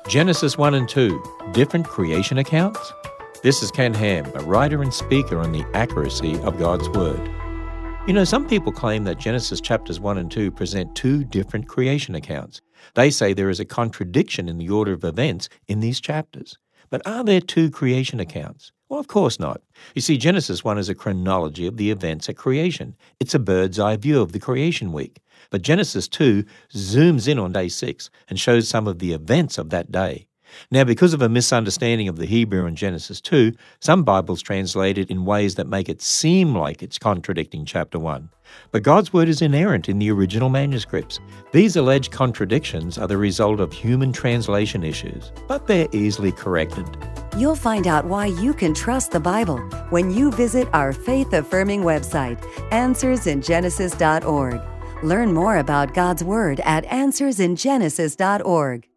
Genesis 1 and 2, different creation accounts? This is Ken Ham, a writer and speaker on the accuracy of God's Word. You know, some people claim that Genesis chapters 1 and 2 present two different creation accounts. They say there is a contradiction in the order of events in these chapters. But are there two creation accounts? Well, of course not. You see, Genesis 1 is a chronology of the events at creation. It's a bird's eye view of the creation week. But Genesis 2 zooms in on day 6 and shows some of the events of that day. Now, because of a misunderstanding of the Hebrew in Genesis 2, some Bibles translate it in ways that make it seem like it's contradicting chapter 1. But God's Word is inerrant in the original manuscripts. These alleged contradictions are the result of human translation issues, but they're easily corrected. You'll find out why you can trust the Bible when you visit our faith-affirming website, AnswersInGenesis.org. Learn more about God's Word at AnswersInGenesis.org.